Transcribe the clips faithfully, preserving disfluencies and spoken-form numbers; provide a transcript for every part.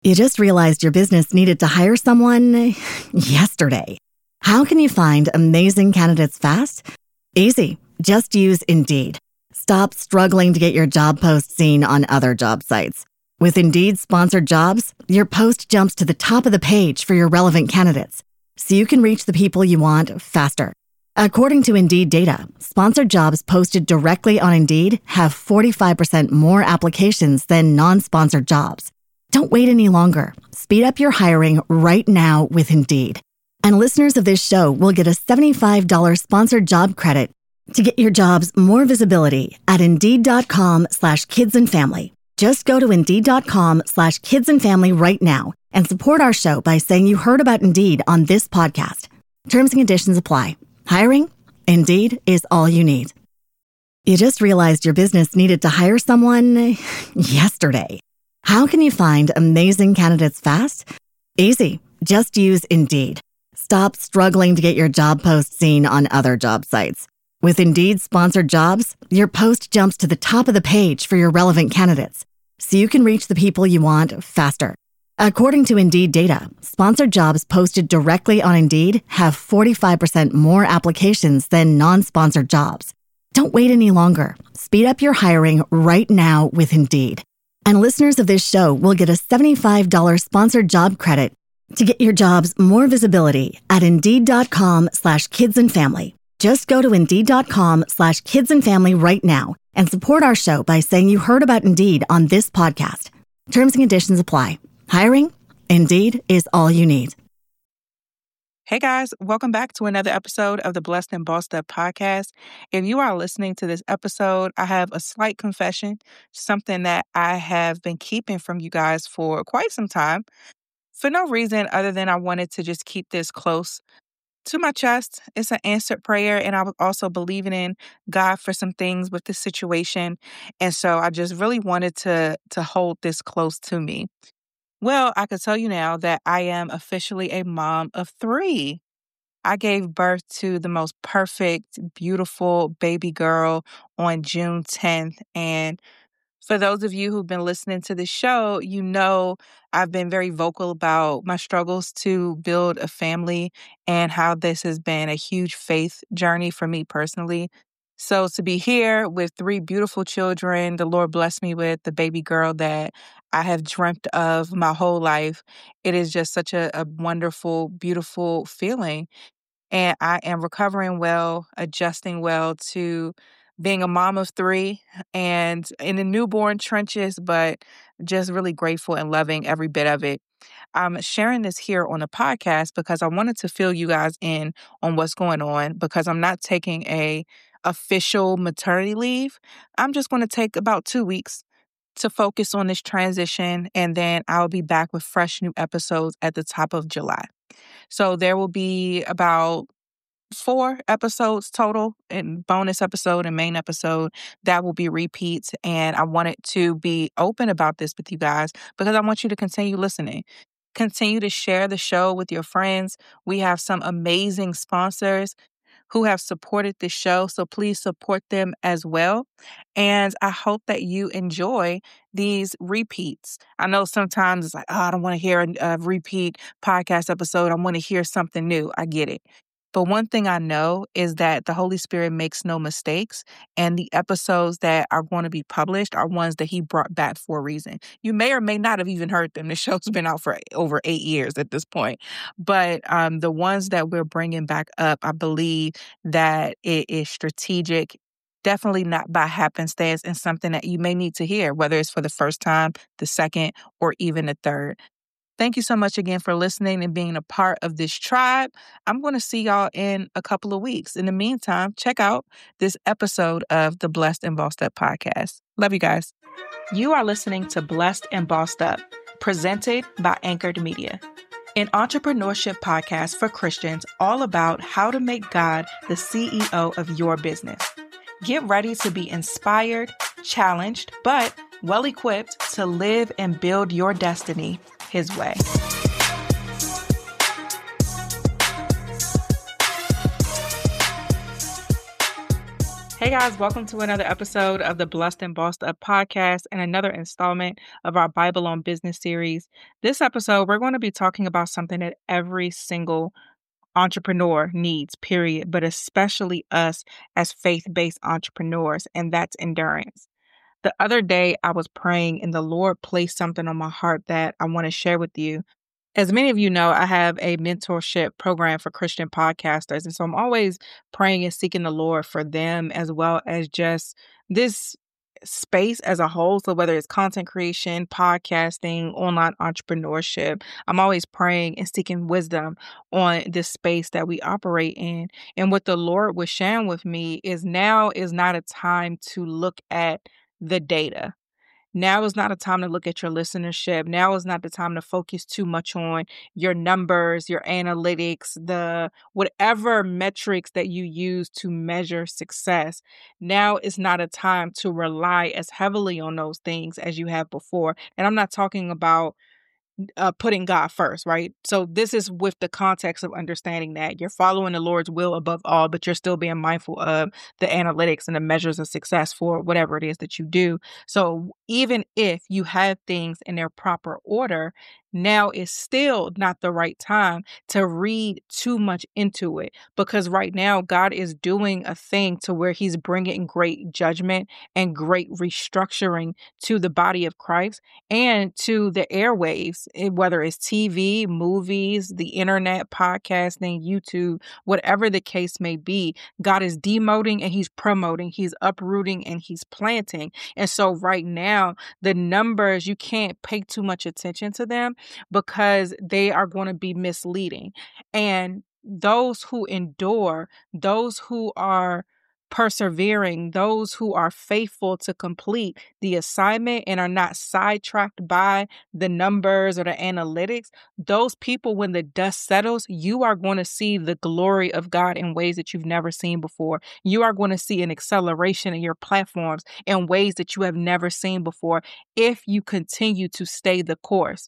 You just realized your business needed to hire someone yesterday. How can you find amazing candidates fast? Easy. Just use Indeed. Stop struggling to get your job post seen on other job sites. With Indeed sponsored jobs, your post jumps to the top of the page for your relevant candidates, so you can reach the people you want faster. According to Indeed data, sponsored jobs posted directly on Indeed have forty-five percent more applications than non-sponsored jobs. Don't wait any longer. Speed up your hiring right now with Indeed. And listeners of this show will get a seventy-five dollars sponsored job credit to get your jobs more visibility at Indeed.com slash kids and family. Just go to Indeed.com slash kids and family right now and support our show by saying you heard about Indeed on this podcast. Terms and conditions apply. Hiring? Indeed is all you need. You just realized your business needed to hire someone yesterday. How can you find amazing candidates fast? Easy. Just use Indeed. Stop struggling to get your job post seen on other job sites. With Indeed sponsored jobs, your post jumps to the top of the page for your relevant candidates, so you can reach the people you want faster. According to Indeed data, sponsored jobs posted directly on Indeed have forty-five percent more applications than non-sponsored jobs. Don't wait any longer. Speed up your hiring right now with Indeed. And listeners of this show will get a seventy-five dollars sponsored job credit to get your jobs more visibility at Indeed.com slash kids and family. Just go to Indeed.com slash kids and family right now and support our show by saying you heard about Indeed on this podcast. Terms and conditions apply. Hiring? Indeed is all you need. Hey guys, welcome back to another episode of the Blessed and Bossed Up podcast. If you are listening to this episode, I have a slight confession, something that I have been keeping from you guys for quite some time, for no reason other than I wanted to just keep this close to my chest. It's an answered prayer, and I was also believing in God for some things with this situation, and so I just really wanted to to hold this close to me. Well, I can tell you now that I am officially a mom of three. I gave birth to the most perfect, beautiful baby girl on June tenth. And for those of you who've been listening to the show, you know I've been very vocal about my struggles to build a family and how this has been a huge faith journey for me personally. So to be here with three beautiful children, the Lord blessed me with the baby girl that I have dreamt of my whole life. It is just such a, a wonderful, beautiful feeling. And I am recovering well, adjusting well to being a mom of three and in the newborn trenches, but just really grateful and loving every bit of it. I'm sharing this here on the podcast because I wanted to fill you guys in on what's going on, because I'm not taking a official maternity leave. I'm just going to take about two weeks to focus on this transition, and then I'll be back with fresh new episodes at the top of July. So there will be about four episodes total, and bonus episode and main episode that will be repeats. And I wanted to be open about this with you guys because I want you to continue listening. Continue to share the show with your friends. We have some amazing sponsors who have supported this show, so please support them as well. And I hope that you enjoy these repeats. I know sometimes it's like, oh, I don't want to hear a, a repeat podcast episode. I want to hear something new. I get it. But one thing I know is that the Holy Spirit makes no mistakes, and the episodes that are going to be published are ones that He brought back for a reason. You may or may not have even heard them. The show's been out for over eight years at this point. But um, the ones that we're bringing back up, I believe that it is strategic, definitely not by happenstance, and something that you may need to hear, whether it's for the first time, the second, or even the third. Thank you so much again for listening and being a part of this tribe. I'm going to see y'all in a couple of weeks. In the meantime, check out this episode of the Blessed and Bossed Up podcast. Love you guys. You are listening to Blessed and Bossed Up, presented by Anchored Media, an entrepreneurship podcast for Christians all about how to make God the C E O of your business. Get ready to be inspired, challenged, but well-equipped to live and build your destiny His way. Hey guys, welcome to another episode of the Blessed and Bossed Up podcast and another installment of our Bible on Business series. This episode, we're going to be talking about something that every single entrepreneur needs, period, but especially us as faith-based entrepreneurs, and that's endurance. The other day, I was praying and the Lord placed something on my heart that I want to share with you. As many of you know, I have a mentorship program for Christian podcasters. And so I'm always praying and seeking the Lord for them, as well as just this space as a whole. So whether it's content creation, podcasting, online entrepreneurship, I'm always praying and seeking wisdom on this space that we operate in. And what the Lord was sharing with me is now is not a time to look at the data. Now is not a time to look at your listenership. Now is not the time to focus too much on your numbers, your analytics, the whatever metrics that you use to measure success. Now is not a time to rely as heavily on those things as you have before. And I'm not talking about Uh, putting God first, right? So this is with the context of understanding that you're following the Lord's will above all, but you're still being mindful of the analytics and the measures of success for whatever it is that you do. So even if you have things in their proper order, now is still not the right time to read too much into it, because right now God is doing a thing to where he's bringing great judgment and great restructuring to the body of Christ and to the airwaves, eh, whether it's T V, movies, the internet, podcasting, YouTube, whatever the case may be. God is demoting and he's promoting, he's uprooting and he's planting. And so right now, the numbers, you can't pay too much attention to them because they are going to be misleading. And those who endure, those who are persevering, those who are faithful to complete the assignment and are not sidetracked by the numbers or the analytics, those people, when the dust settles, you are going to see the glory of God in ways that you've never seen before. You are going to see an acceleration in your platforms in ways that you have never seen before if you continue to stay the course.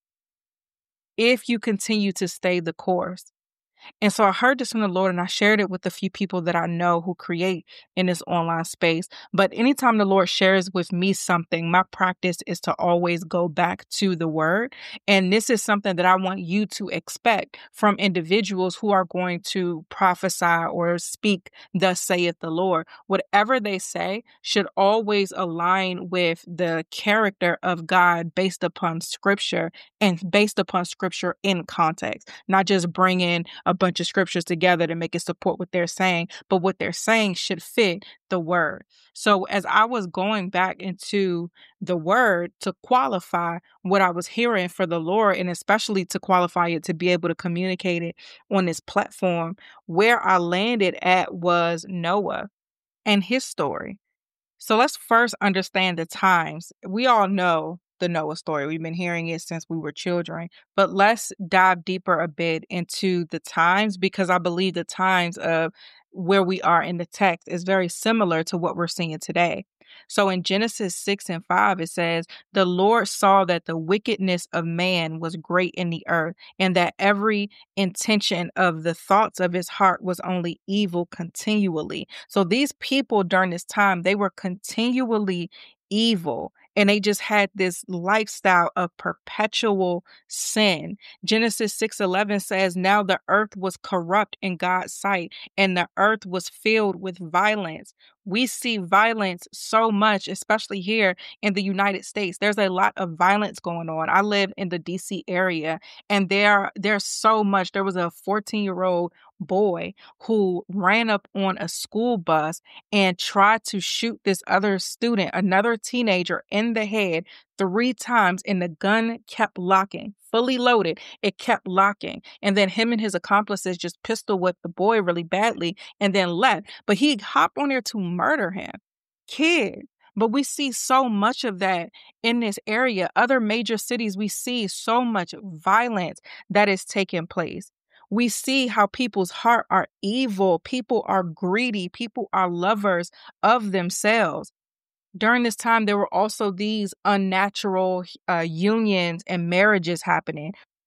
If you continue to stay the course. And so I heard this from the Lord and I shared it with a few people that I know who create in this online space. But anytime the Lord shares with me something, my practice is to always go back to the word. And this is something that I want you to expect from individuals who are going to prophesy or speak, thus saith the Lord. Whatever they say should always align with the character of God based upon scripture and based upon scripture in context, not just bring in a bunch of scriptures together to make it support what they're saying, but what they're saying should fit the word. So as I was going back into the word to qualify what I was hearing for the Lord, and especially to qualify it to be able to communicate it on this platform, where I landed at was Noah and his story. So let's first understand the times. We all know the Noah story. We've been hearing it since we were children, but let's dive deeper a bit into the times, because I believe the times of where we are in the text is very similar to what we're seeing today. So in Genesis six and five, it says, the Lord saw that the wickedness of man was great in the earth, and that every intention of the thoughts of his heart was only evil continually. So these people during this time, they were continually evil. And they just had this lifestyle of perpetual sin. Genesis six eleven says, now the earth was corrupt in God's sight, and the earth was filled with violence. We see violence so much, especially here in the United States. There's a lot of violence going on. I live in the D C area, and there, there's so much. There was a fourteen-year-old boy who ran up on a school bus and tried to shoot this other student, another teenager, in the head three times, and the gun kept locking, fully loaded. It kept locking. And then him and his accomplices just pistol whipped the boy really badly and then left. But he hopped on there to murder him. Kid. But we see so much of that in this area. Other major cities, we see so much violence that is taking place. We see how people's heart are evil. People are greedy. People are lovers of themselves. During this time, there were also these unnatural uh, unions and marriages happening.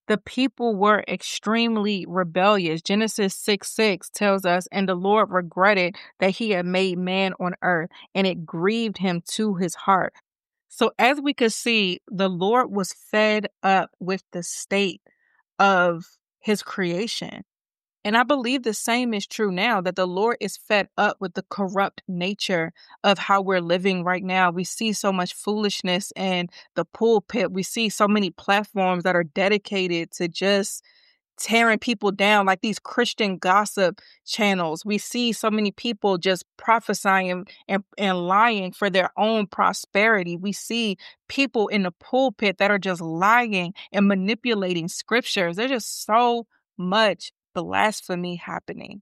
The people were extremely rebellious. Genesis six six tells us, and the Lord regretted that he had made man on earth, and it grieved him to his heart. So as we could see, the Lord was fed up with the state of his creation. And I believe the same is true now, that the Lord is fed up with the corrupt nature of how we're living right now. We see so much foolishness in the pulpit. We see so many platforms that are dedicated to just tearing people down, like these Christian gossip channels. We see so many people just prophesying and, and lying for their own prosperity. We see people in the pulpit that are just lying and manipulating scriptures. There's just so much blasphemy happening.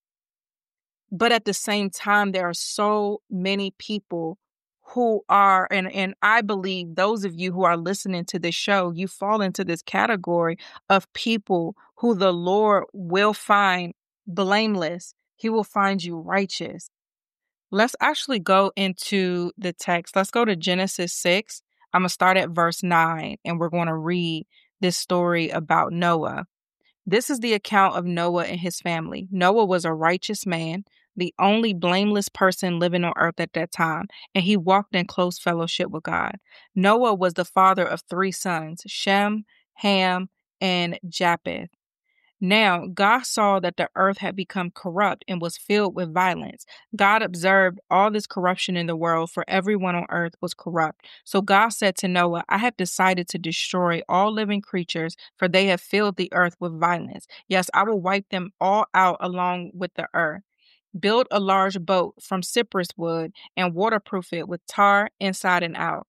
But at the same time, there are so many people who are, and, and I believe those of you who are listening to this show, you fall into this category of people who the Lord will find blameless. He will find you righteous. Let's actually go into the text. Let's go to Genesis six. I'm going to start at verse nine, and we're going to read this story about Noah. This is the account of Noah and his family. Noah was a righteous man, the only blameless person living on earth at that time, and he walked in close fellowship with God. Noah was the father of three sons, Shem, Ham, and Japheth. Now, God saw that the earth had become corrupt and was filled with violence. God observed all this corruption in the world, for everyone on earth was corrupt. So God said to Noah, I have decided to destroy all living creatures, for they have filled the earth with violence. Yes, I will wipe them all out along with the earth. Build a large boat from cypress wood and waterproof it with tar inside and out.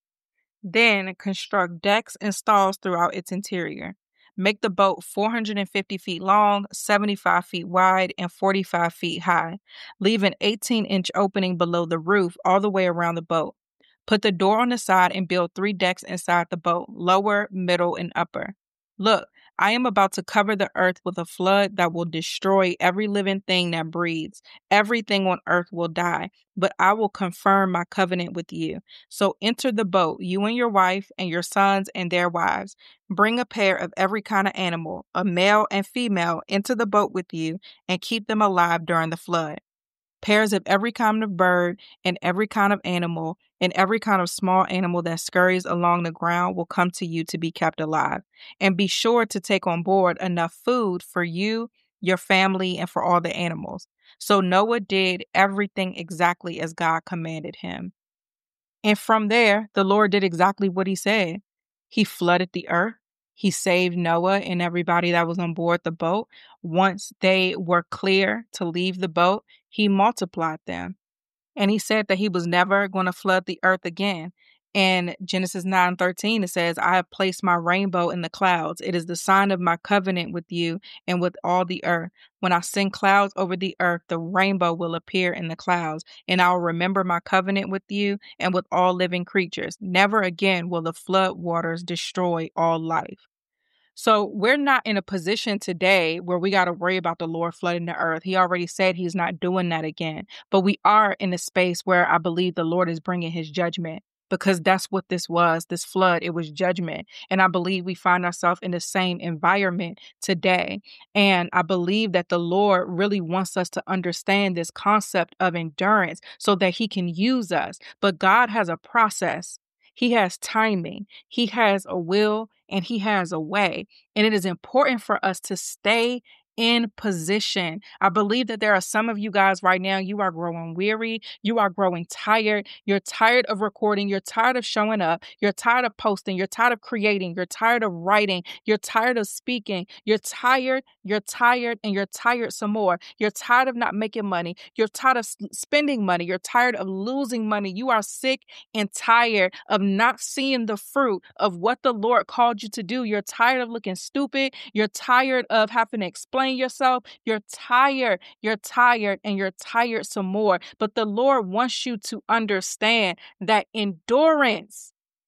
Then construct decks and stalls throughout its interior. Make the boat four hundred fifty feet long, seventy-five feet wide, and forty-five feet high. Leave an eighteen inch opening below the roof all the way around the boat. Put the door on the side and build three decks inside the boat, lower, middle, and upper. Look, I am about to cover the earth with a flood that will destroy every living thing that breathes. Everything on earth will die, but I will confirm my covenant with you. So enter the boat, you and your wife and your sons and their wives. Bring a pair of every kind of animal, a male and female, into the boat with you and keep them alive during the flood. Pairs of every kind of bird and every kind of animal and every kind of small animal that scurries along the ground will come to you to be kept alive. And be sure to take on board enough food for you, your family, and for all the animals. So Noah did everything exactly as God commanded him. And from there, the Lord did exactly what he said. He flooded the earth. He saved Noah and everybody that was on board the boat. Once they were clear to leave the boat, he multiplied them. And he said that he was never going to flood the earth again. In Genesis nine thirteen, it says, I have placed my rainbow in the clouds. It is the sign of my covenant with you and with all the earth. When I send clouds over the earth, the rainbow will appear in the clouds, and I will remember my covenant with you and with all living creatures. Never again will the flood waters destroy all life. So we're not in a position today where we got to worry about the Lord flooding the earth. He already said he's not doing that again. But we are in a space where I believe the Lord is bringing his judgment, because that's what this was, this flood. It was judgment. And I believe we find ourselves in the same environment today. And I believe that the Lord really wants us to understand this concept of endurance so that he can use us. But God has a process. He has timing. He has a will and he has a way. And it is important for us to stay in position. I believe that there are some of you guys right now, you are growing weary. You are growing tired. You're tired of recording. You're tired of showing up. You're tired of posting. You're tired of creating. You're tired of writing. You're tired of speaking. You're tired. You're tired and you're tired some more. You're tired of not making money. You're tired of spending money. You're tired of losing money. You are sick and tired of not seeing the fruit of what the Lord called you to do. You're tired of looking stupid. You're tired of having to explain yourself. You're tired, you're tired, and you're tired some more. But the Lord wants you to understand that endurance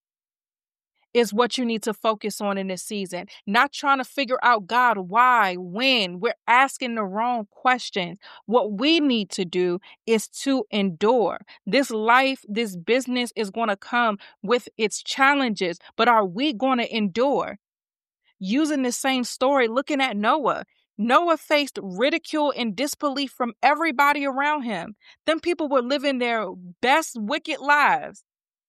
is what you need to focus on in this season. Not trying to figure out, God, why, when. We're asking the wrong questions. What we need to do is to endure. This life, this business is going to come with its challenges, but are we going to endure? using the same story, looking at Noah. Noah faced ridicule and disbelief from everybody around him. Them people were living their best wicked lives.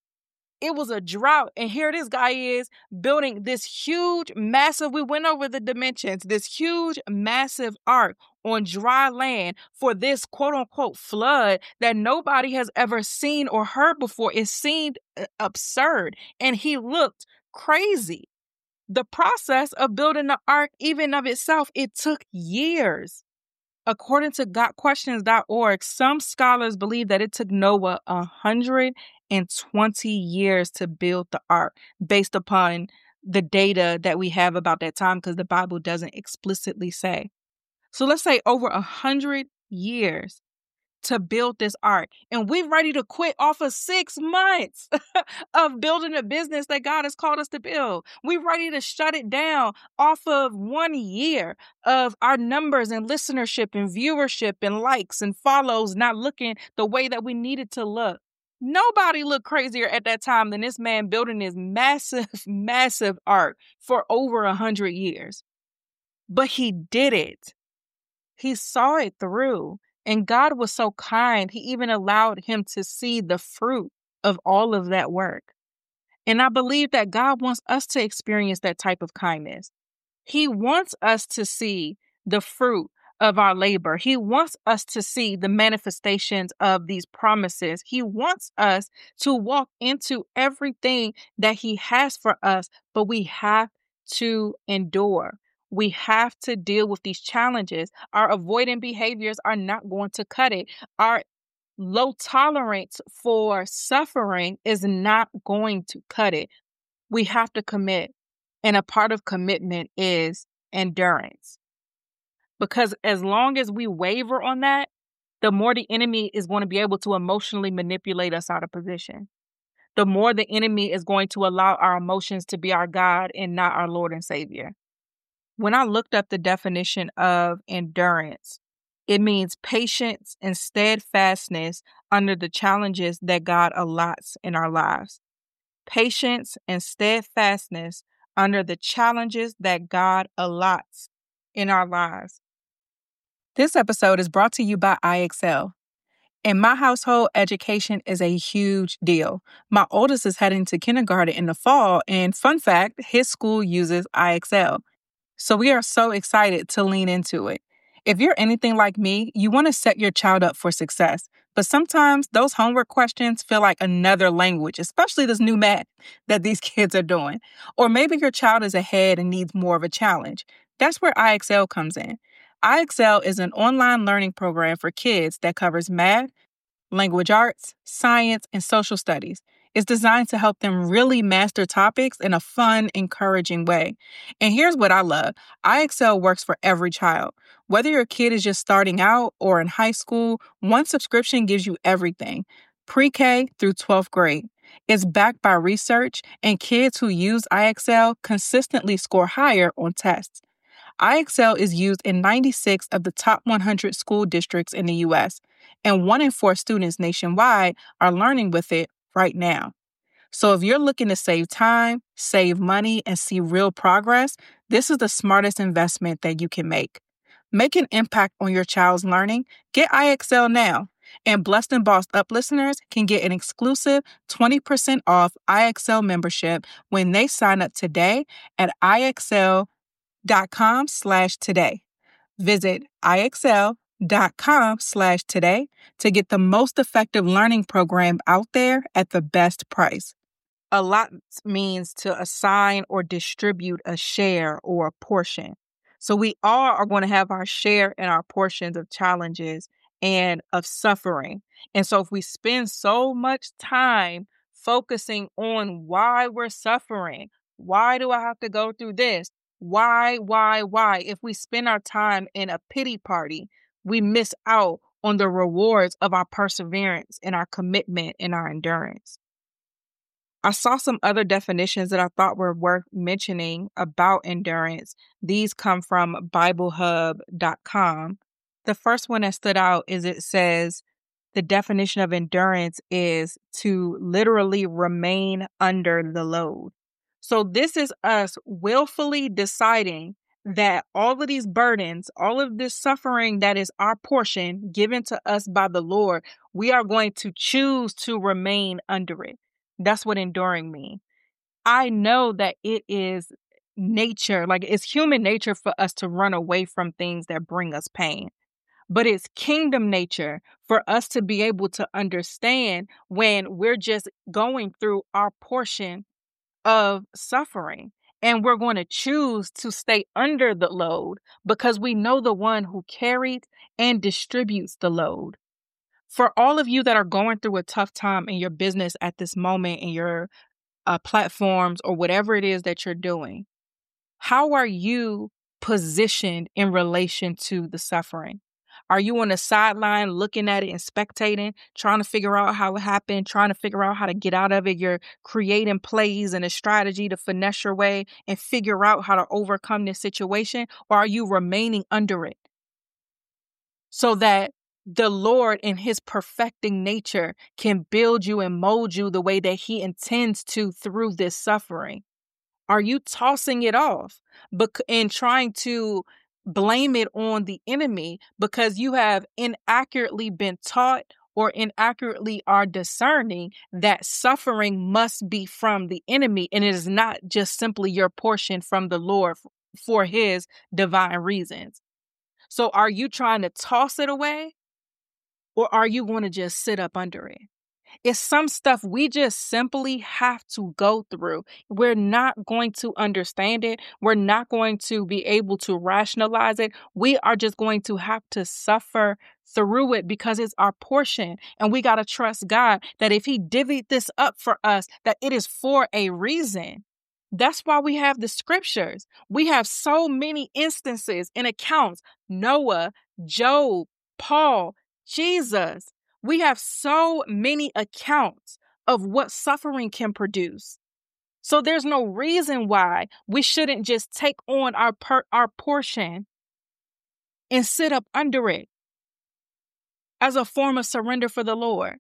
It was a drought. And here this guy is building this huge, massive, we went over the dimensions, this huge, massive ark on dry land for this quote unquote flood that nobody has ever seen or heard before. It seemed absurd. And he looked crazy. The process of building the ark, even of itself, it took years. According to got questions dot org, some scholars believe that it took Noah one hundred twenty years to build the ark based upon the data that we have about that time, because the Bible doesn't explicitly say. So let's say over one hundred years to build this ark. And we're ready to quit off of six months of building a business that God has called us to build. We're ready to shut it down off of one year of our numbers and listenership and viewership and likes and follows not looking the way that we needed to look. Nobody looked crazier at that time than this man building this massive, massive ark for over a hundred years. But he did it. He saw it through. And God was so kind, he even allowed him to see the fruit of all of that work. And I believe that God wants us to experience that type of kindness. He wants us to see the fruit of our labor. He wants us to see the manifestations of these promises. He wants us to walk into everything that he has for us, but we have to endure. We have to deal with these challenges. Our avoidant behaviors are not going to cut it. Our low tolerance for suffering is not going to cut it. We have to commit. And a part of commitment is endurance. Because as long as we waver on that, the more the enemy is going to be able to emotionally manipulate us out of position. The more the enemy is going to allow our emotions to be our God and not our Lord and Savior. When I looked up the definition of endurance, it means patience and steadfastness under the challenges that God allots in our lives. Patience and steadfastness under the challenges that God allots in our lives. This episode is brought to you by I Excel. In my household, education is a huge deal. My oldest is heading to kindergarten in the fall, and fun fact, his school uses I Excel. So we are so excited to lean into it. If you're anything like me, you want to set your child up for success. But sometimes those homework questions feel like another language, especially this new math that these kids are doing. Or maybe your child is ahead and needs more of a challenge. That's where I Excel comes in. I Excel is an online learning program for kids that covers math, language arts, science, and social studies. It's designed to help them really master topics in a fun, encouraging way. And here's what I love. I Excel works for every child. Whether your kid is just starting out or in high school, one subscription gives you everything, pre-K through twelfth grade. It's backed by research, and kids who use I Excel consistently score higher on tests. I Excel is used in ninety-six of the top one hundred school districts in the U S, and one in four students nationwide are learning with it right now. So if you're looking to save time, save money, and see real progress, this is the smartest investment that you can make. Make an impact on your child's learning. Get I Excel now. And Blessed and Bossed Up listeners can get an exclusive twenty percent off I Excel membership when they sign up today at iexcel.com slash today. Visit iexcel.com slash today to get the most effective learning program out there at the best price. Allot means to assign or distribute a share or a portion. So we all are going to have our share and our portions of challenges and of suffering. And so if we spend so much time focusing on why we're suffering, why do I have to go through this? Why, why, why? If we spend our time in a pity party, we miss out on the rewards of our perseverance and our commitment and our endurance. I saw some other definitions that I thought were worth mentioning about endurance. These come from Bible Hub dot com. The first one that stood out is it says the definition of endurance is to literally remain under the load. So this is us willfully deciding that all of these burdens, all of this suffering that is our portion given to us by the Lord, we are going to choose to remain under it. That's what enduring means. I know that it is nature, like it's human nature for us to run away from things that bring us pain. But it's kingdom nature for us to be able to understand when we're just going through our portion of suffering. And we're going to choose to stay under the load because we know the one who carries and distributes the load. For all of you that are going through a tough time in your business at this moment, in your uh, platforms or whatever it is that you're doing, how are you positioned in relation to the suffering? Are you on the sideline looking at it and spectating, trying to figure out how it happened, trying to figure out how to get out of it? You're creating plays and a strategy to finesse your way and figure out how to overcome this situation? Or are you remaining under it so that the Lord in his perfecting nature can build you and mold you the way that he intends to through this suffering? Are you tossing it off bec- and trying to blame it on the enemy because you have inaccurately been taught or inaccurately are discerning that suffering must be from the enemy and it is not just simply your portion from the Lord f- for his divine reasons? So are you trying to toss it away or are you going to just sit up under it? It's some stuff we just simply have to go through. We're not going to understand it. We're not going to be able to rationalize it. We are just going to have to suffer through it because it's our portion. And we got to trust God that if he divvied this up for us, that it is for a reason. That's why we have the scriptures. We have so many instances and accounts. Noah, Job, Paul, Jesus. We have so many accounts of what suffering can produce. So there's no reason why we shouldn't just take on our per- our portion and sit up under it as a form of surrender for the Lord.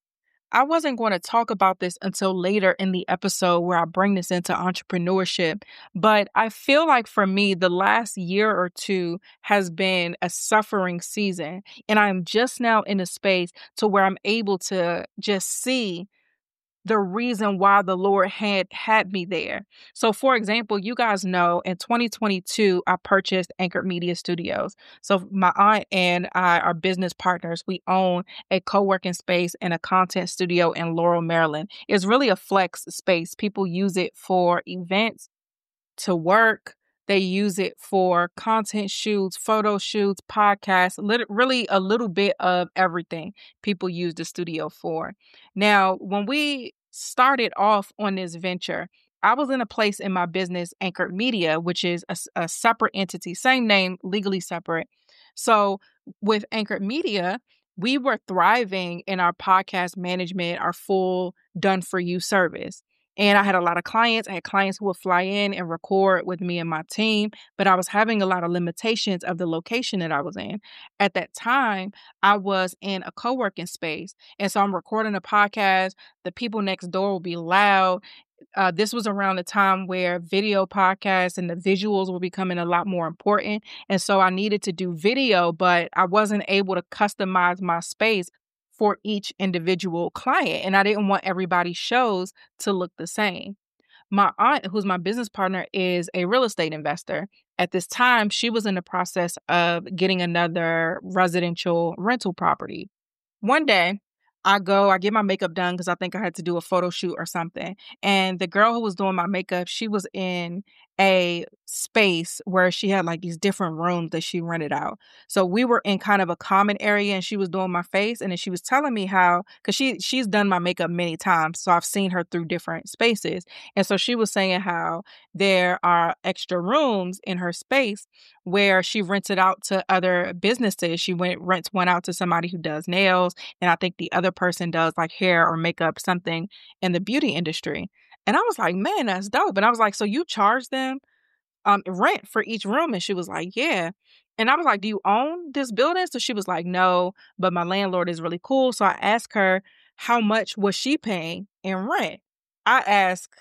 I wasn't going to talk about this until later in the episode where I bring this into entrepreneurship, but I feel like for me, the last year or two has been a suffering season, and I'm just now in a space to where I'm able to just see the reason why the Lord had had me there. So for example, you guys know in twenty twenty-two, I purchased Anchored Media Studios. So my aunt and I are business partners. We own a co-working space and a content studio in Laurel, Maryland. It's really a flex space. People use it for events, to work. They use it for content shoots, photo shoots, podcasts, lit- really a little bit of everything people use the studio for. Now, when we started off on this venture, I was in a place in my business, Anchored Media, which is a, s- a separate entity, same name, legally separate. So with Anchored Media, we were thriving in our podcast management, our full done for you service. And I had a lot of clients. I had clients who would fly in and record with me and my team, but I was having a lot of limitations of the location that I was in. At that time, I was in a co-working space. And so I'm recording a podcast. The people next door will be loud. Uh, this was around the time where video podcasts and the visuals were becoming a lot more important. And so I needed to do video, but I wasn't able to customize my space for each individual client. And I didn't want everybody's shows to look the same. My aunt, who's my business partner, is a real estate investor. At this time, she was in the process of getting another residential rental property. One day, I go, I get my makeup done because I think I had to do a photo shoot or something. And the girl who was doing my makeup, she was in a space where she had like these different rooms that she rented out. So we were in kind of a common area and she was doing my face. And then she was telling me how, because she she's done my makeup many times. So I've seen her through different spaces. And so she was saying how there are extra rooms in her space where she rents it out to other businesses. She went rents one out to somebody who does nails. And I think the other person does like hair or makeup, something in the beauty industry. And I was like, man, that's dope. And I was like, so you charge them um rent for each room? And she was like, yeah. And I was like, do you own this building? So she was like, no, but my landlord is really cool. So I asked her how much was she paying in rent. I asked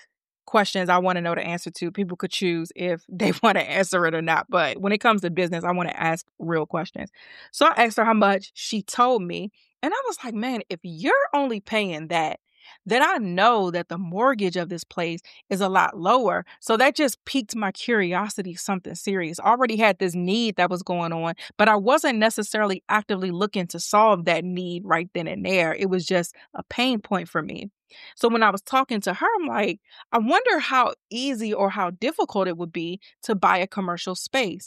questions I want to know the answer to. People could choose if they want to answer it or not. But when it comes to business, I want to ask real questions. So I asked her how much. She told me. And I was like, man, if you're only paying that, then I know that the mortgage of this place is a lot lower. So that just piqued my curiosity, something serious. I already had this need that was going on, but I wasn't necessarily actively looking to solve that need right then and there. It was just a pain point for me. So when I was talking to her, I'm like, I wonder how easy or how difficult it would be to buy a commercial space.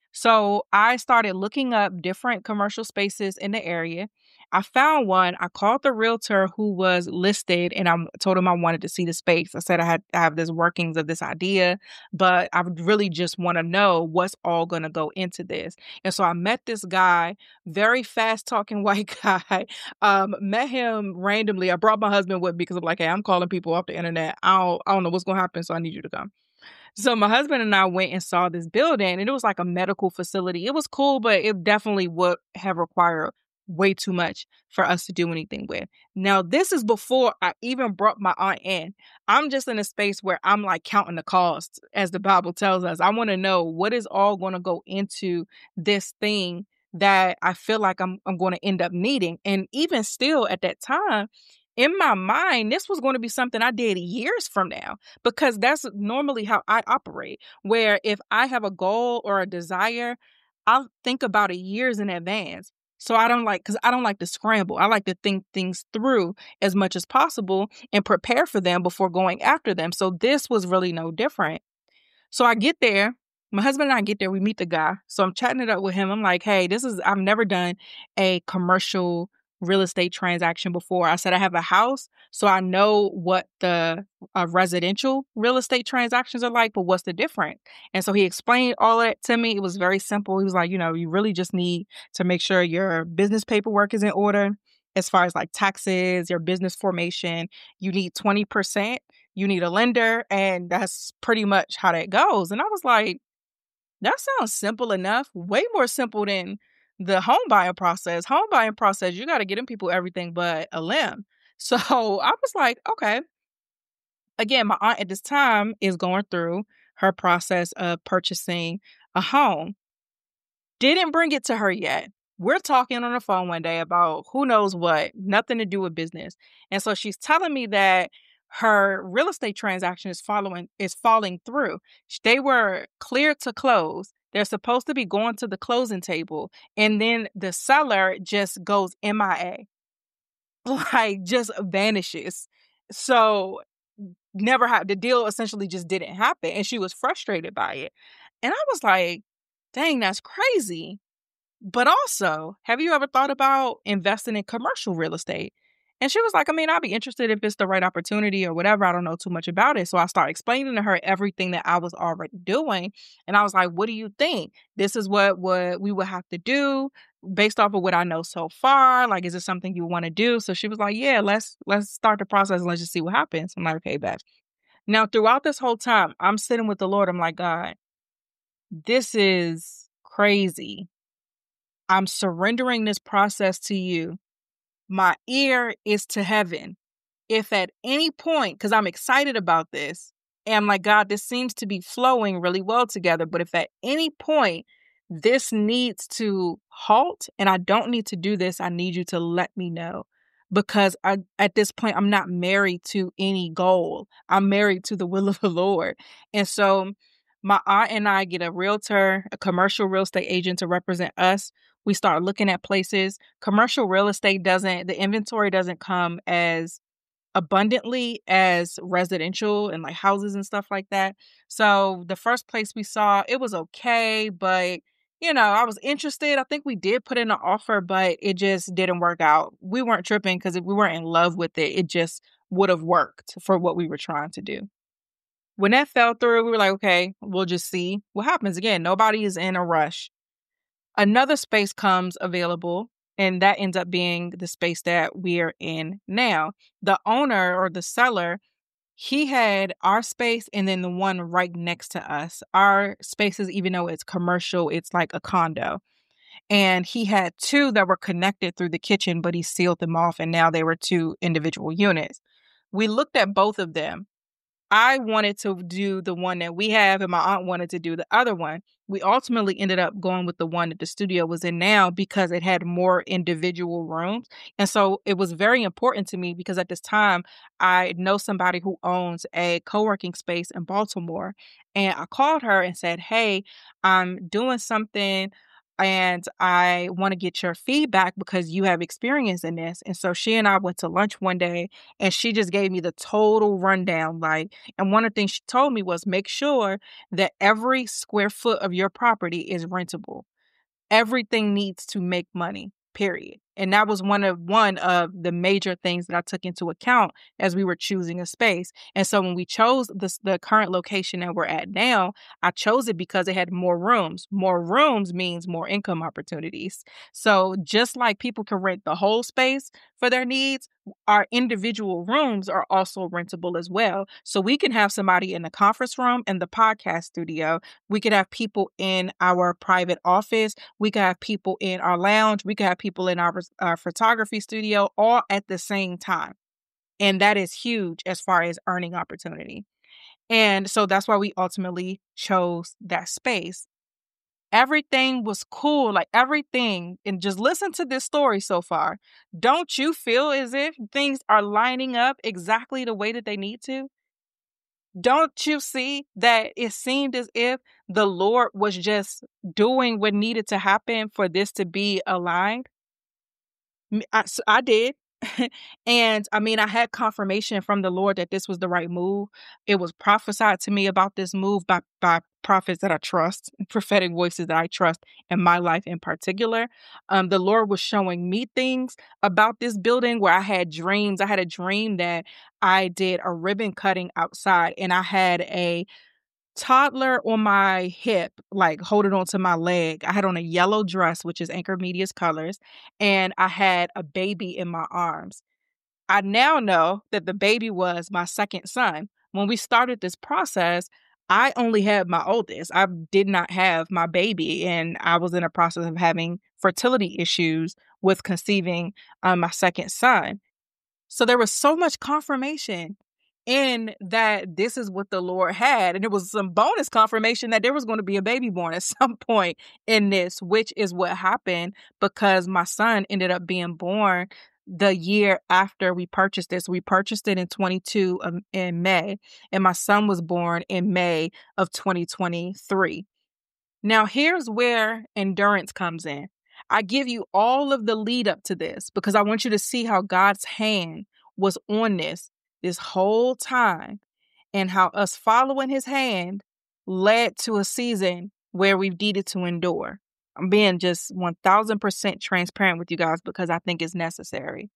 So I started looking up different commercial spaces in the area. I found one. I called the realtor who was listed and I told him I wanted to see the space. I said I had I have this workings of this idea, but I would really just want to know what's all going to go into this. And so I met this guy, very fast talking white guy. Um, met him randomly. I brought my husband with me because I'm like, hey, I'm calling people off the internet. I don't, I don't know what's going to happen, so I need you to come. So my husband and I went and saw this building, and it was like a medical facility. It was cool, but it definitely would have required way too much for us to do anything with. Now, this is before I even brought my aunt in. I'm just in a space where I'm like counting the costs, as the Bible tells us. I want to know what is all going to go into this thing that I feel like I'm I'm going to end up needing. And even still at that time, in my mind, this was going to be something I did years from now, because that's normally how I operate, where if I have a goal or a desire, I'll think about it years in advance. So I don't like, because I don't like to scramble. I like to think things through as much as possible and prepare for them before going after them. So this was really no different. So I get there. My husband and I get there. We meet the guy. So I'm chatting it up with him. I'm like, hey, this is, I've never done a commercial real estate transaction before. I said, I have a house, so I know what the uh, residential real estate transactions are like, but what's the difference? And so he explained all that to me. It was very simple. He was like, you know, you really just need to make sure your business paperwork is in order as far as like taxes, your business formation. You need twenty percent. You need a lender, and that's pretty much how that goes. And I was like, that sounds simple enough. Way more simple than the home buying process. Home buying process, you got to get them people everything but a limb. So I was like, okay. Again, my aunt at this time is going through her process of purchasing a home. Didn't bring it to her yet. We're talking on the phone one day about who knows what, nothing to do with business. And so she's telling me that her real estate transaction is following is falling through. They were cleared to close. They're supposed to be going to the closing table, and then the seller just goes M I A. Like, just vanishes. So never had the deal essentially just didn't happen, and she was frustrated by it. And I was like, dang, that's crazy. But also, have you ever thought about investing in commercial real estate? And she was like, I mean, I'd be interested if it's the right opportunity or whatever. I don't know too much about it. So I started explaining to her everything that I was already doing. And I was like, what do you think? This is what, what we would have to do based off of what I know so far. Like, is it something you want to do? So she was like, yeah, let's let's start the process and let's just see what happens. I'm like, okay, Beth. Now, throughout this whole time, I'm sitting with the Lord. I'm like, God, this is crazy. I'm surrendering this process to you. My ear is to heaven. If at any point, because I'm excited about this, and I'm like, God, this seems to be flowing really well together, but if at any point this needs to halt and I don't need to do this, I need you to let me know. Because I, at this point, I'm not married to any goal. I'm married to the will of the Lord. And so my aunt and I get a realtor, a commercial real estate agent to represent us. We start looking at places. Commercial real estate doesn't, the inventory doesn't come as abundantly as residential and like houses and stuff like that. So the first place we saw, it was okay, but you know, I was interested. I think we did put in an offer, but it just didn't work out. We weren't tripping because if we weren't in love with it, it just would have worked for what we were trying to do. When that fell through, we were like, okay, we'll just see what happens. Again, nobody is in a rush. Another space comes available, and that ends up being the space that we're in now. The owner or the seller, he had our space and then the one right next to us. Our spaces, even though it's commercial, it's like a condo. And he had two that were connected through the kitchen, but he sealed them off, and now they were two individual units. We looked at both of them. I wanted to do the one that we have, and my aunt wanted to do the other one. We ultimately ended up going with the one that the studio was in now because it had more individual rooms. And so it was very important to me because at this time, I know somebody who owns a co-working space in Baltimore. And I called her and said, hey, I'm doing something and I want to get your feedback because you have experience in this. And so she and I went to lunch one day and she just gave me the total rundown. Like, and one of the things she told me was make sure that every square foot of your property is rentable. Everything needs to make money, period. And that was one of one of the major things that I took into account as we were choosing a space. And so when we chose this, the current location that we're at now, I chose it because it had more rooms. More rooms means more income opportunities. So just like people can rent the whole space for their needs, our individual rooms are also rentable as well. So we can have somebody in the conference room and the podcast studio. We could have people in our private office. We could have people in our lounge. We could have people in our, our photography studio all at the same time. And that is huge as far as earning opportunity. And so that's why we ultimately chose that space. Everything was cool, like everything. And just listen to this story so far. Don't you feel as if things are lining up exactly the way that they need to? Don't you see that it seemed as if the Lord was just doing what needed to happen for this to be aligned? I, I did. And I mean, I had confirmation from the Lord that this was the right move. It was prophesied to me about this move by, by prophets that I trust, prophetic voices that I trust in my life in particular. Um, the Lord was showing me things about this building where I had dreams. I had a dream that I did a ribbon cutting outside and I had a toddler on my hip, like holding onto my leg. I had on a yellow dress, which is Anchor Media's colors, and I had a baby in my arms. I now know that the baby was my second son. When we started this process, I only had my oldest. I did not have my baby, and I was in a process of having fertility issues with conceiving um, my second son. So there was so much confirmation in that this is what the Lord had. And it was some bonus confirmation that there was going to be a baby born at some point in this, which is what happened because my son ended up being born the year after we purchased this. We purchased it in twenty-two um, in May, and my son was born in May of twenty twenty-three. Now, here's where endurance comes in. I give you all of the lead up to this because I want you to see how God's hand was on this this whole time and how us following his hand led to a season where we've needed to endure. I'm being just one thousand percent transparent with you guys because I think it's necessary.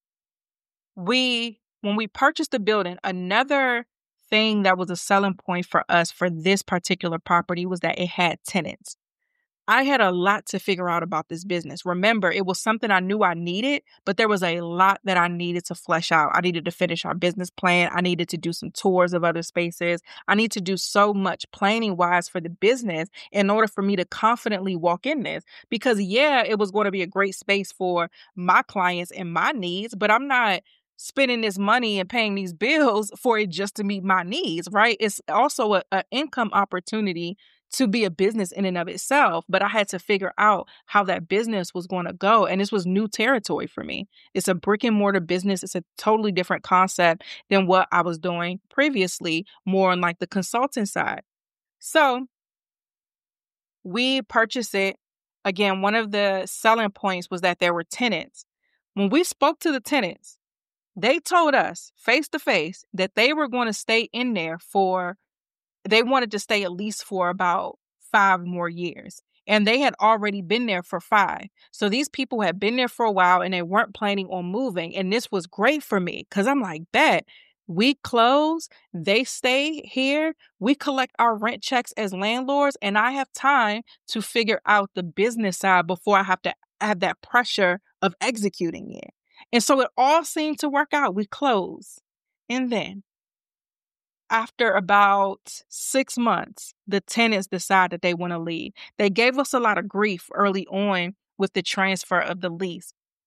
We, when we purchased the building, another thing that was a selling point for us for this particular property was that it had tenants. I had a lot to figure out about this business. Remember, it was something I knew I needed, but there was a lot that I needed to flesh out. I needed to finish our business plan. I needed to do some tours of other spaces. I need to do so much planning wise for the business in order for me to confidently walk in this. Because yeah, it was going to be a great space for my clients and my needs, but I'm not spending this money and paying these bills for it just to meet my needs, right? It's also an income opportunity to be a business in and of itself. But I had to figure out how that business was going to go. And this was new territory for me. It's a brick and mortar business. It's a totally different concept than what I was doing previously, more on like the consulting side. So we purchased it. Again, one of the selling points was that there were tenants. When we spoke to the tenants, they told us face to face that they were going to stay in there for They wanted to stay at least for about five more years. And they had already been there for five. So these people had been there for a while and they weren't planning on moving. And this was great for me because I'm like, bet we close, they stay here, we collect our rent checks as landlords, and I have time to figure out the business side before I have to have that pressure of executing it. And so it all seemed to work out. We close. And then after about six months, the tenants decide that they want to leave. They gave us a lot of grief early on with the transfer of the lease.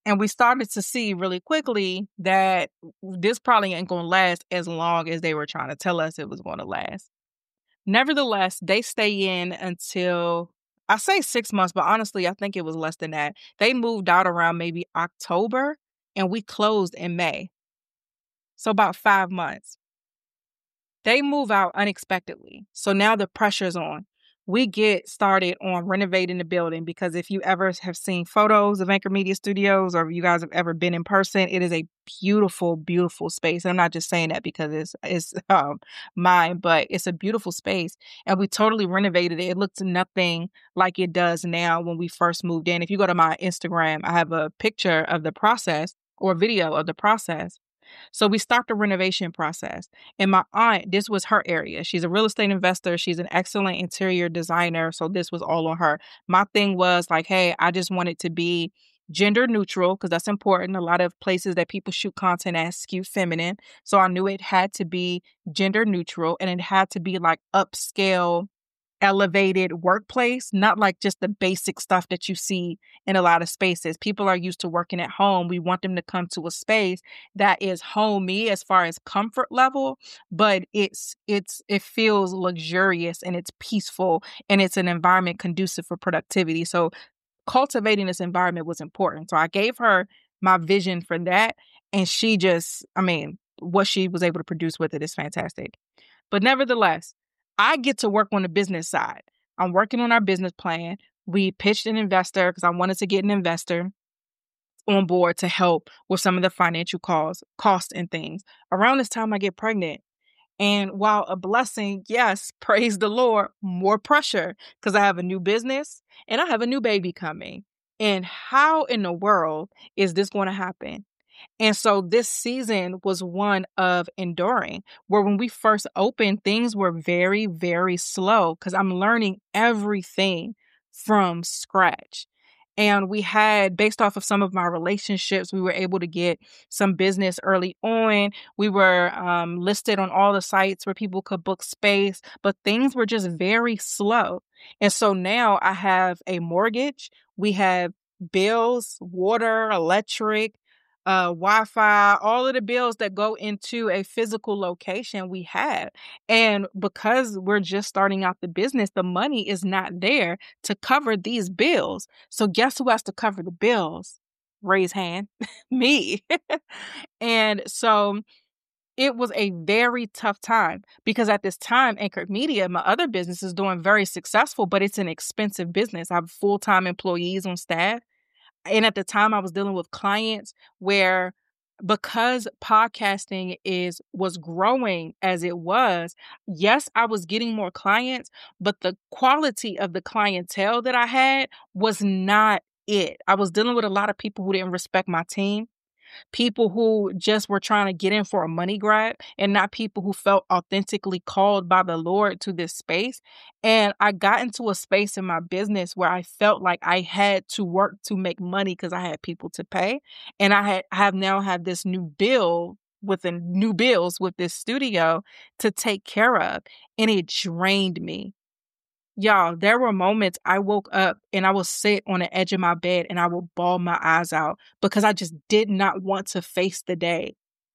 And we started to see really quickly that this probably ain't going to last as long as they were trying to tell us it was going to last. Nevertheless, they stay in until, I say six months, but honestly, I think it was less than that. They moved out around maybe October and we closed in May. So about five months. They move out unexpectedly. So now the pressure's on. We get started on renovating the building because if you ever have seen photos of Anchor Media Studios or if you guys have ever been in person, it is a beautiful, beautiful space. I'm not just saying that because it's it's um, mine, but it's a beautiful space. And we totally renovated it. It looks nothing like it does now when we first moved in. If you go to my Instagram, I have a picture of the process or video of the process. So we start the renovation process. And my aunt, this was her area. She's a real estate investor. She's an excellent interior designer. So this was all on her. My thing was like, hey, I just want it to be gender neutral because that's important. A lot of places that people shoot content as skew feminine. So I knew it had to be gender neutral and it had to be like upscale, elevated workplace, not like just the basic stuff that you see in a lot of spaces. People are used to working at home. We want them to come to a space that is homey as far as comfort level, but it's it's it feels luxurious and it's peaceful and it's an environment conducive for productivity. So cultivating this environment was important. So I gave her my vision for that and she just, I mean, what she was able to produce with it is fantastic. But nevertheless, I get to work on the business side. I'm working on our business plan. We pitched an investor because I wanted to get an investor on board to help with some of the financial costs, costs and things. Around this time, I get pregnant. And while a blessing, yes, praise the Lord, more pressure because I have a new business and I have a new baby coming. And how in the world is this going to happen? And so this season was one of enduring, where when we first opened, things were very, very slow because I'm learning everything from scratch. And we had, based off of some of my relationships, we were able to get some business early on. We were um, listed on all the sites where people could book space, but things were just very slow. And so now I have a mortgage. We have bills, water, electric, uh, Wi-Fi, all of the bills that go into a physical location we have. And because we're just starting out the business, the money is not there to cover these bills. So guess who has to cover the bills? Raise hand. Me. And so it was a very tough time because at this time, Anchor Media, my other business, is doing very successful, but it's an expensive business. I have full-time employees on staff. And at the time I was dealing with clients where because podcasting is was growing as it was, yes, I was getting more clients, but the quality of the clientele that I had was not it. I was dealing with a lot of people who didn't respect my team. People who just were trying to get in for a money grab and not people who felt authentically called by the Lord to this space. And I got into a space in my business where I felt like I had to work to make money because I had people to pay. And I had I have now had this new bill with the new bills with this studio to take care of. And it drained me. Y'all, there were moments I woke up and I would sit on the edge of my bed and I would bawl my eyes out because I just did not want to face the day.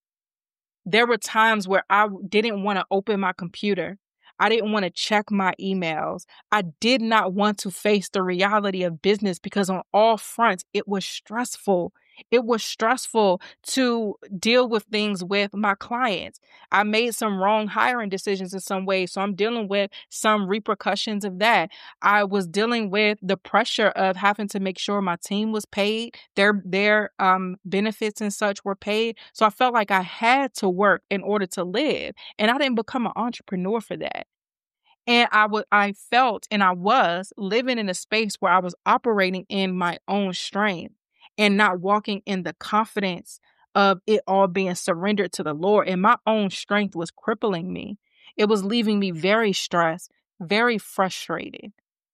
There were times where I didn't want to open my computer. I didn't want to check my emails. I did not want to face the reality of business because on all fronts, it was stressful. It was stressful to deal with things with my clients. I made some wrong hiring decisions in some ways, so I'm dealing with some repercussions of that. I was dealing with the pressure of having to make sure my team was paid, their their um, benefits and such were paid. So I felt like I had to work in order to live, and I didn't become an entrepreneur for that. And I would, I felt and I was living in a space where I was operating in my own strength and not walking in the confidence of it all being surrendered to the Lord. And my own strength was crippling me. It was leaving me very stressed, very frustrated.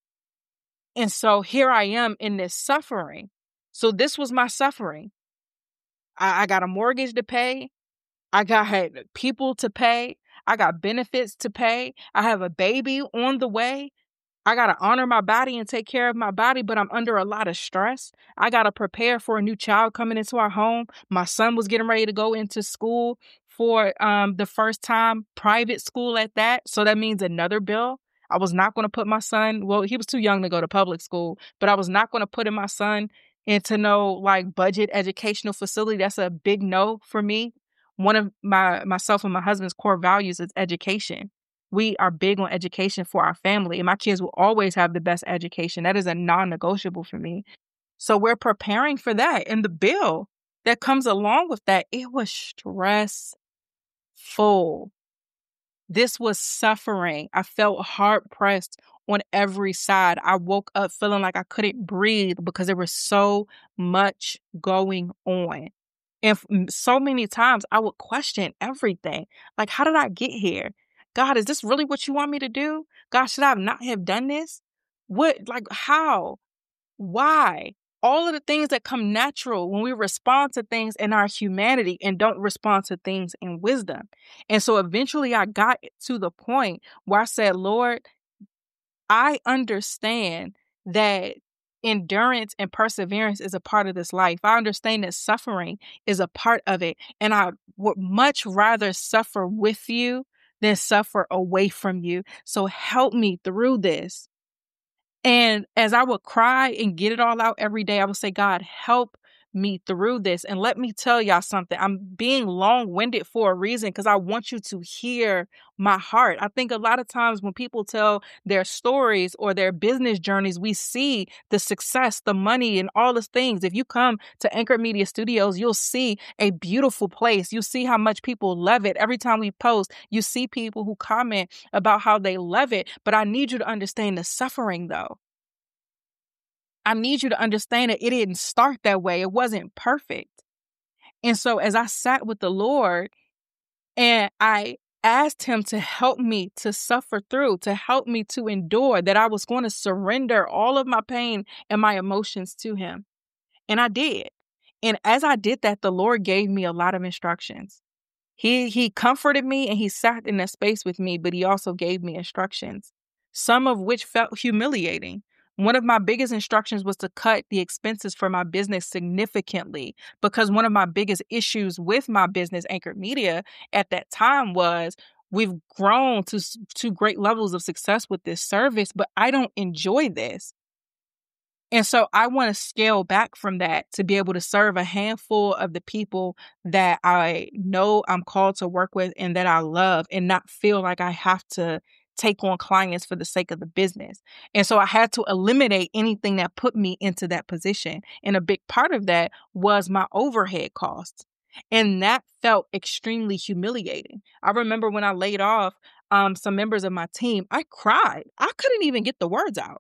And so here I am in this suffering. So this was my suffering. I, I got a mortgage to pay. I got had people to pay. I got benefits to pay. I have a baby on the way. I got to honor my body and take care of my body, but I'm under a lot of stress. I got to prepare for a new child coming into our home. My son was getting ready to go into school for um, the first time, private school at that. So that means another bill. I was not going to put my son, well, he was too young to go to public school, but I was not going to put in my son into no like budget educational facility. That's a big no for me. One of my myself and my husband's core values is education. We are big on education for our family, and my kids will always have the best education. That is a non-negotiable for me. So we're preparing for that. And the bill that comes along with that, it was stressful. This was suffering. I felt hard pressed on every side. I woke up feeling like I couldn't breathe because there was so much going on. And f- so many times I would question everything. Like, how did I get here? God, is this really what you want me to do? God, should I not have done this? What, like, how? Why? All of the things that come natural when we respond to things in our humanity and don't respond to things in wisdom. And so eventually I got to the point where I said, Lord, I understand that endurance and perseverance is a part of this life. I understand that suffering is a part of it. And I would much rather suffer with you than suffer away from you. So help me through this. And as I would cry and get it all out every day, I would say, God, help me through this. And let me tell y'all something. I'm being long-winded for a reason because I want you to hear my heart. I think a lot of times when people tell their stories or their business journeys, we see the success, the money, and all those things. If you come to Anchor Media Studios, you'll see a beautiful place. You'll see how much people love it. Every time we post, you see people who comment about how they love it. But I need you to understand the suffering, though. I need you to understand that it didn't start that way. It wasn't perfect. And so as I sat with the Lord and I asked him to help me to suffer through, to help me to endure, that I was going to surrender all of my pain and my emotions to him. And I did. And as I did that, the Lord gave me a lot of instructions. He he comforted me and he sat in that space with me, but he also gave me instructions, some of which felt humiliating. One of my biggest instructions was to cut the expenses for my business significantly because one of my biggest issues with my business, Anchored Media, at that time was we've grown to, to great levels of success with this service, but I don't enjoy this. And so I want to scale back from that to be able to serve a handful of the people that I know I'm called to work with and that I love and not feel like I have to take on clients for the sake of the business. And so I had to eliminate anything that put me into that position. And a big part of that was my overhead costs. And that felt extremely humiliating. I remember when I laid off um, some members of my team, I cried. I couldn't even get the words out.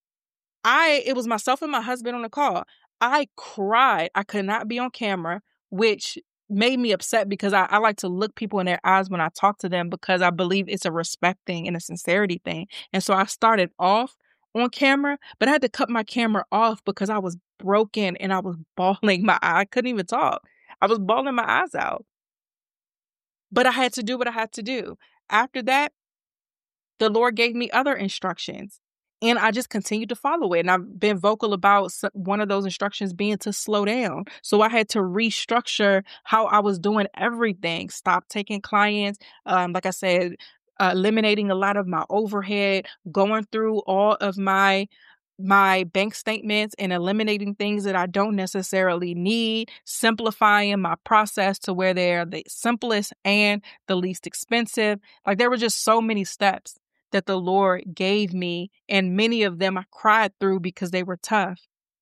I, it was myself and my husband on the call. I cried. I could not be on camera, which made me upset because I, I like to look people in their eyes when I talk to them because I believe it's a respect thing and a sincerity thing. And so I started off on camera, but I had to cut my camera off because I was broken and I was bawling my eye. I couldn't even talk. I was bawling my eyes out. But I had to do what I had to do. After that, the Lord gave me other instructions. And I just continued to follow it. And I've been vocal about one of those instructions being to slow down. So I had to restructure how I was doing everything. Stop taking clients. Um, like I said, uh, eliminating a lot of my overhead, going through all of my my bank statements and eliminating things that I don't necessarily need, simplifying my process to where they're the simplest and the least expensive. Like there were just so many steps that the Lord gave me, and many of them I cried through because they were tough.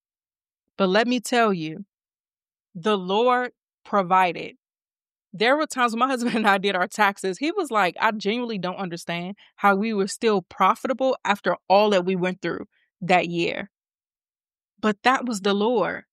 But let me tell you, the Lord provided. There were times when my husband and I did our taxes. He was like, I genuinely don't understand how we were still profitable after all that we went through that year. But that was the Lord.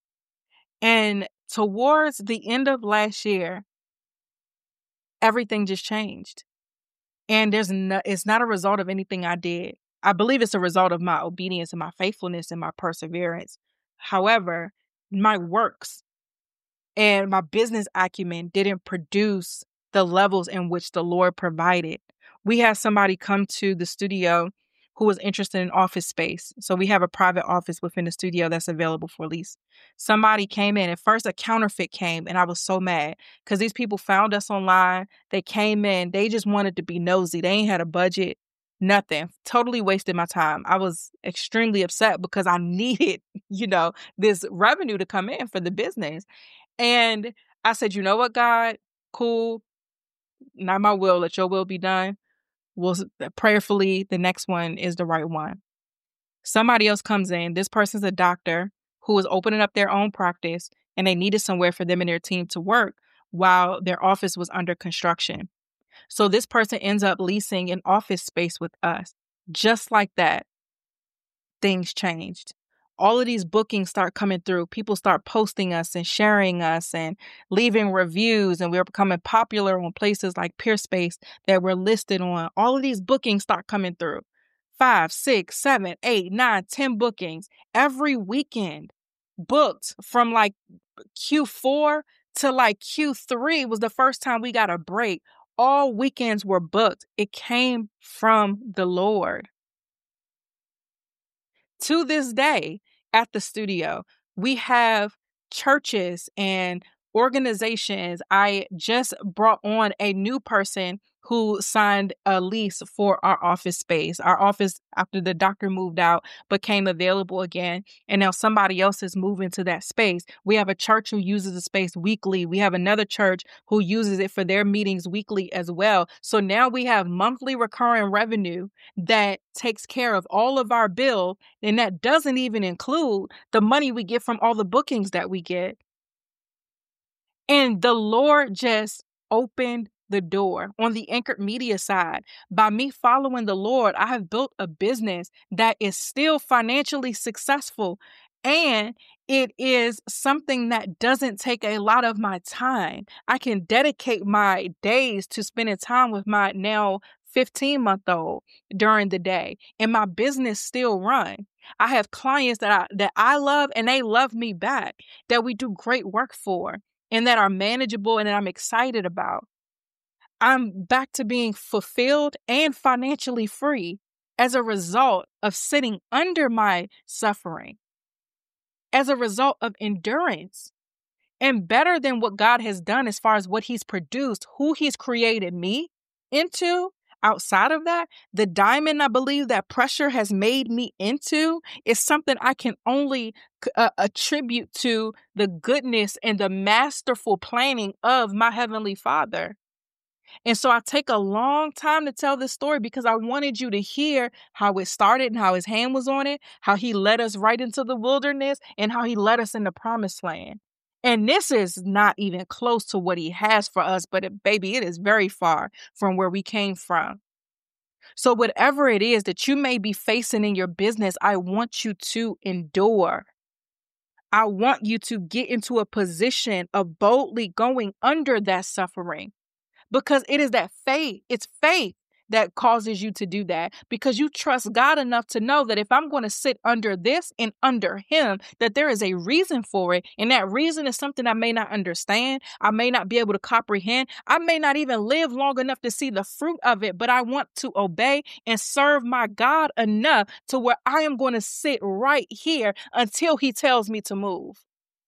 And towards the end of last year, everything just changed. And there's no, it's not a result of anything I did. I believe it's a result of my obedience and my faithfulness and my perseverance. However, my works and my business acumen didn't produce the levels in which the Lord provided. We had somebody come to the studio who was interested in office space. So we have a private office within the studio that's available for lease. Somebody came in. At first, a counterfeit came, and I was so mad because these people found us online. They came in. They just wanted to be nosy. They ain't had a budget, nothing. Totally wasted my time. I was extremely upset because I needed, you know, this revenue to come in for the business. And I said, you know what, God? Cool. Not my will. Let your will be done. We'll prayerfully, the next one is the right one. Somebody else comes in. This person's a doctor who was opening up their own practice, and they needed somewhere for them and their team to work while their office was under construction. So this person ends up leasing an office space with us. Just like that, things changed. All of these bookings start coming through. People start posting us and sharing us and leaving reviews, and we're becoming popular on places like Peerspace that we're listed on. All of these bookings start coming through. Five, six, seven, eight, nine, ten bookings every weekend. Booked from like Q four to like Q three was the first time we got a break. All weekends were booked. It came from the Lord. To this day, at the studio, we have churches and organizations. I just brought on a new person who signed a lease for our office space. Our office, after the doctor moved out, became available again. And now somebody else is moving to that space. We have a church who uses the space weekly. We have another church who uses it for their meetings weekly as well. So now we have monthly recurring revenue that takes care of all of our bill. And that doesn't even include the money we get from all the bookings that we get. And the Lord just opened the door on the Anchored Media side. By me following the Lord, I have built a business that is still financially successful. And it is something that doesn't take a lot of my time. I can dedicate my days to spending time with my now fifteen-month-old during the day, and my business still run. I have clients that I that I love, and they love me back, that we do great work for, and that are manageable and that I'm excited about. I'm back to being fulfilled and financially free as a result of sitting under my suffering, as a result of endurance. And better than what God has done as far as what he's produced, who he's created me into, outside of that, the diamond I believe that pressure has made me into is something I can only uh, attribute to the goodness and the masterful planning of my Heavenly Father. And so I take a long time to tell this story because I wanted you to hear how it started and how his hand was on it, how he led us right into the wilderness, and how he led us in the promised land. And this is not even close to what he has for us, but it, baby, it is very far from where we came from. So whatever it is that you may be facing in your business, I want you to endure. I want you to get into a position of boldly going under that suffering, because it is that faith. It's faith that causes you to do that, because you trust God enough to know that if I'm going to sit under this and under him, that there is a reason for it. And that reason is something I may not understand. I may not be able to comprehend. I may not even live long enough to see the fruit of it, but I want to obey and serve my God enough to where I am going to sit right here until he tells me to move.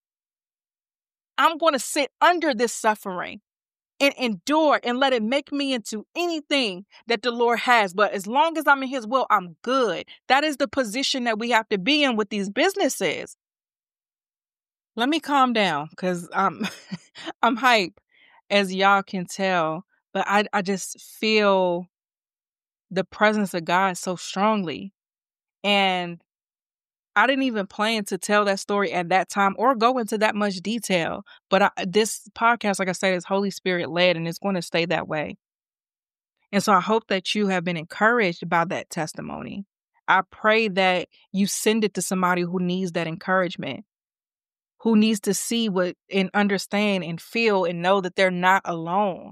I'm going to sit under this suffering and endure and let it make me into anything that the Lord has. But as long as I'm in his will, I'm good. That is the position that we have to be in with these businesses. Let me calm down because I'm, I'm hype, as y'all can tell. But I, I just feel the presence of God so strongly. And I didn't even plan to tell that story at that time or go into that much detail. But I, this podcast, like I said, is Holy Spirit led, and it's going to stay that way. And so I hope that you have been encouraged by that testimony. I pray that you send it to somebody who needs that encouragement, who needs to see what and understand and feel and know that they're not alone.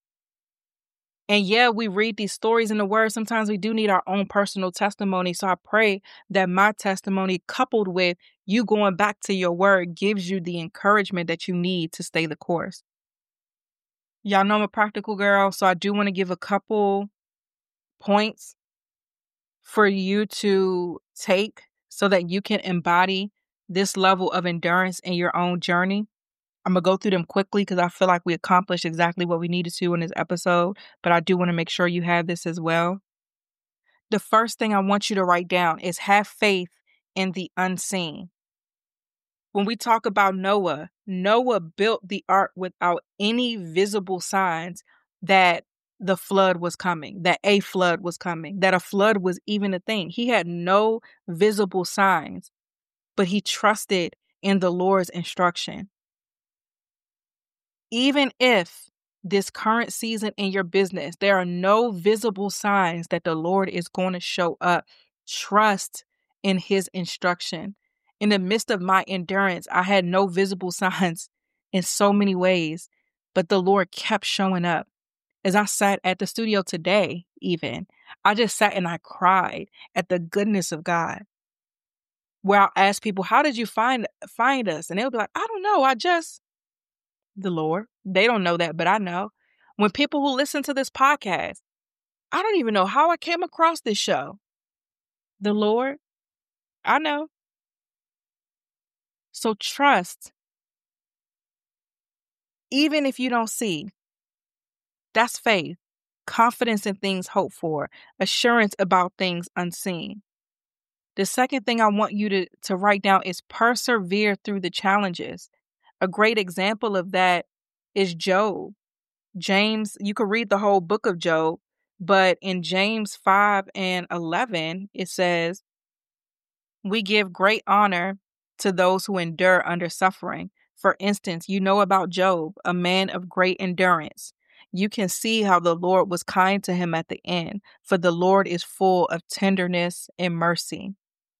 And yeah, we read these stories in the word. Sometimes we do need our own personal testimony. So I pray that my testimony, coupled with you going back to your word, gives you the encouragement that you need to stay the course. Y'all know I'm a practical girl, so I do want to give a couple points for you to take so that you can embody this level of endurance in your own journey? I'm going to go through them quickly because I feel like we accomplished exactly what we needed to in this episode, but I do want to make sure you have this as well. The first thing I want you to write down is have faith in the unseen. When we talk about Noah, Noah built the ark without any visible signs that the flood was coming, that a flood was coming, that a flood was even a thing. He had no visible signs, but he trusted in the Lord's instruction. Even if this current season in your business, there are no visible signs that the Lord is going to show up, trust in his instruction. In the midst of my endurance, I had no visible signs in so many ways, but the Lord kept showing up. As I sat at the studio today, even, I just sat and I cried at the goodness of God. Where I'll ask people, how did you find find us? And they'll be like, I don't know. I just, the Lord. They don't know that, but I know. When people who listen to this podcast, I don't even know how I came across this show. The Lord, I know. So trust, even if you don't see, that's faith. Confidence in things hoped for, assurance about things unseen. The second thing I want you to, to write down is persevere through the challenges. A great example of that is Job. James, you could read the whole book of Job, but in James five and eleven, it says, we give great honor to those who endure under suffering. For instance, you know about Job, a man of great endurance. You can see how the Lord was kind to him at the end, for the Lord is full of tenderness and mercy.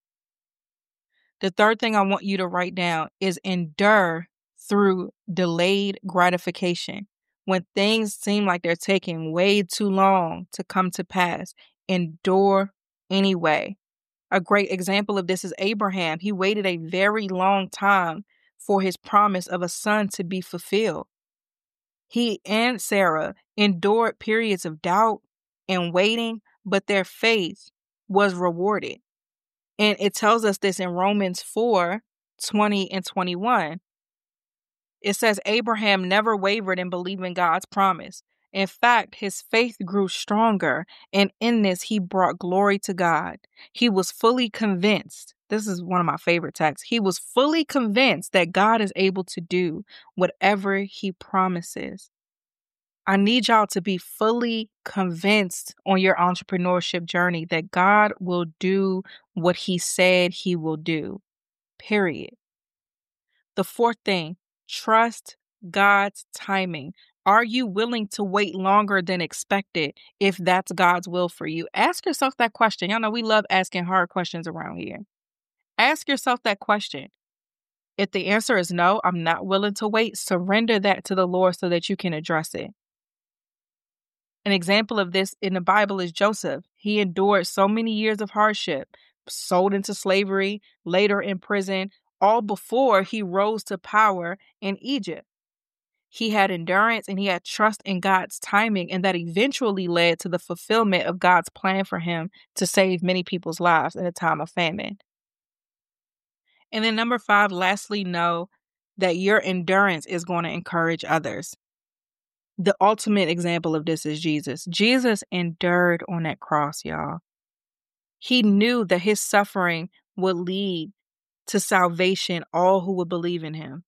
The third thing I want you to write down is endure through delayed gratification. When things seem like they're taking way too long to come to pass, endure anyway. A great example of this is Abraham. He waited a very long time for his promise of a son to be fulfilled. He and Sarah endured periods of doubt and waiting, but their faith was rewarded. And it tells us this in Romans four, twenty and twenty-one. It says Abraham never wavered in believing God's promise. In fact, his faith grew stronger, and in this he brought glory to God. He was fully convinced. This is one of my favorite texts. He was fully convinced that God is able to do whatever he promises. I need y'all to be fully convinced on your entrepreneurship journey that God will do what he said he will do. Period. The fourth thing, trust God's timing. Are you willing to wait longer than expected if that's God's will for you? Ask yourself that question. Y'all know we love asking hard questions around here. Ask yourself that question. If the answer is no, I'm not willing to wait, surrender that to the Lord so that you can address it. An example of this in the Bible is Joseph. He endured so many years of hardship, sold into slavery, later in prison, all before he rose to power in Egypt. He had endurance and he had trust in God's timing, and that eventually led to the fulfillment of God's plan for him to save many people's lives in a time of famine. And then number five, lastly, know that your endurance is going to encourage others. The ultimate example of this is Jesus. Jesus endured on that cross, y'all. He knew that his suffering would lead to salvation, all who would believe in him.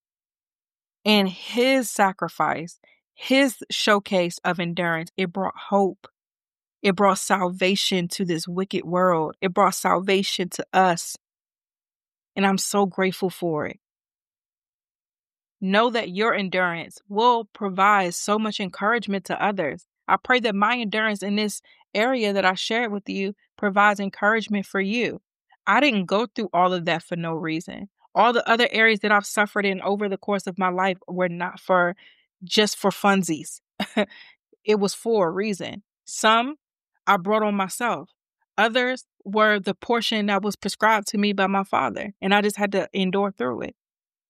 And his sacrifice, his showcase of endurance, it brought hope. It brought salvation to this wicked world. It brought salvation to us. And I'm so grateful for it. Know that your endurance will provide so much encouragement to others. I pray that my endurance in this area that I shared with you provides encouragement for you. I didn't go through all of that for no reason. All the other areas that I've suffered in over the course of my life were not for just for funsies. It was for a reason. Some I brought on myself. Others were the portion that was prescribed to me by my father, and I just had to endure through it.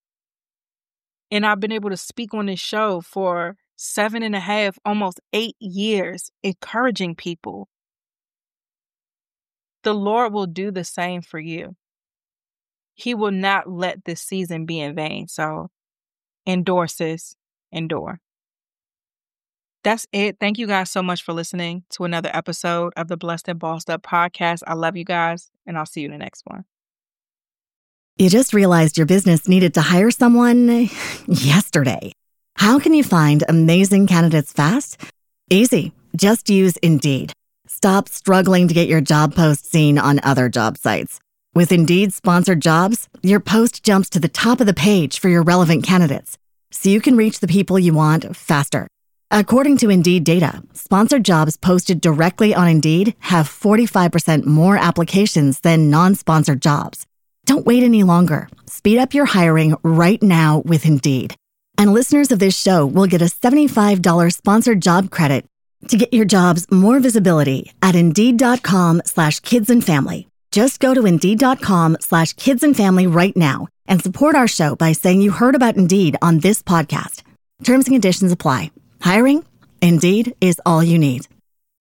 And I've been able to speak on this show for seven and a half, almost eight years, encouraging people. the Lord will do the same for you. He will not let this season be in vain. So endure, sis, endure. That's it. Thank you guys so much for listening to another episode of the Blessed and Bossed Up podcast. I love you guys, and I'll see you in the next one. You just realized your business needed to hire someone yesterday. How can you find amazing candidates fast? Easy. Just use Indeed. Stop struggling to get your job post seen on other job sites. With Indeed sponsored jobs, your post jumps to the top of the page for your relevant candidates, so you can reach the people you want faster. According to Indeed data, sponsored jobs posted directly on Indeed have forty-five percent more applications than non-sponsored jobs. Don't wait any longer. Speed up your hiring right now with Indeed. And listeners of this show will get a seventy-five dollars sponsored job credit to get your jobs more visibility at Indeed.com slash kids and family. Just go to Indeed.com slash kids and family right now and support our show by saying you heard about Indeed on this podcast. Terms and conditions apply. Hiring? Indeed is all you need.